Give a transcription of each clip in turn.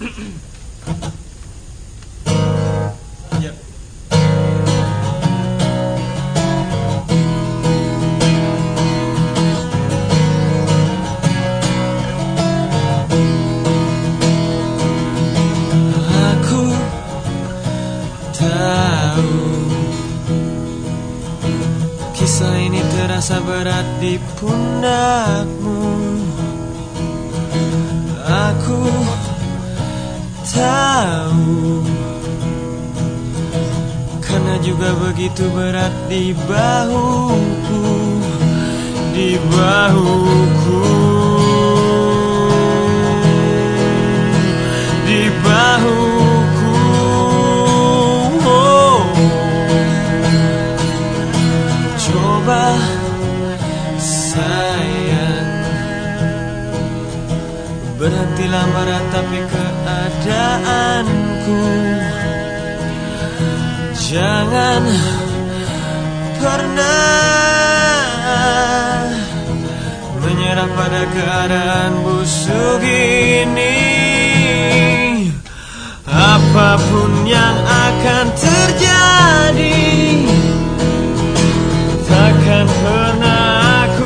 Ya. Aku tahu kisah ini terasa berat di pundakmu. Aku tahu, karena juga begitu berat di bahuku, di bahuku, di bahuku. Oh. Coba sayang, berhentilah meratapi keadaanku. Jangan pernah menyerah pada keadaan busuk ini. Apapun yang akan terjadi, takkan pernah aku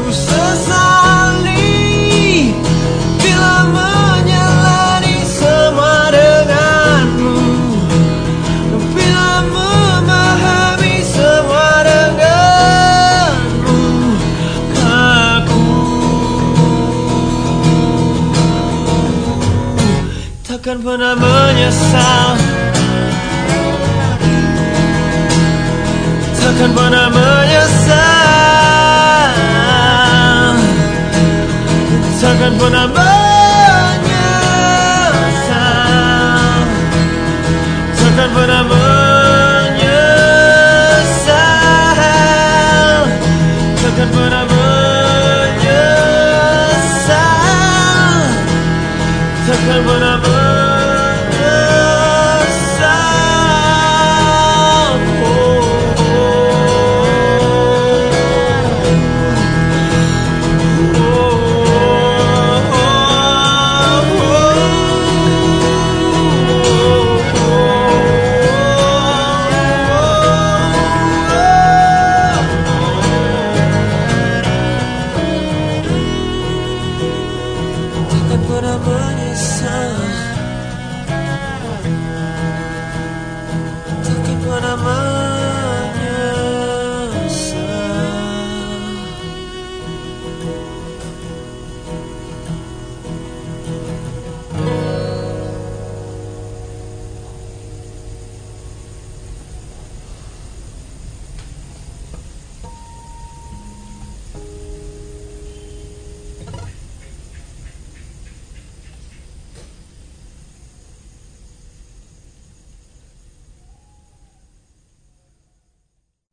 sesali bila menjalani semua denganmu, bila memahami semua denganmu. Aku takkan pernah menyesal, takkan pernah menyesal, takkan pernah menyesal, takkan pernah menyesal, takkan pernah menyesal.